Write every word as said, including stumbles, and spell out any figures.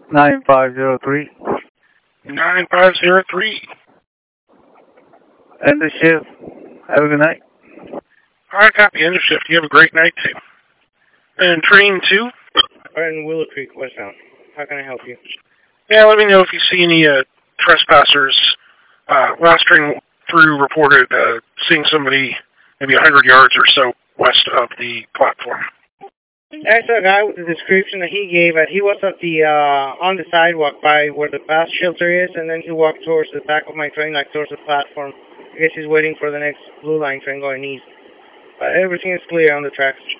nine five zero three. nine five zero three. End the shift. Have a good night. Alright, copy. End of shift. You have a great night, too. And train two? Alright, in Willow Creek, westbound. How can I help you? Yeah, let me know if you see any uh, trespassers. Uh, last train through reported uh, seeing somebody maybe one hundred yards or so west of the platform. I saw a guy with the description that he gave. Uh, he was at the uh, on the sidewalk by where the bus shelter is, and then he walked towards the back of my train, like towards the platform. I guess he's waiting for the next blue line train going east. But everything is clear on the tracks.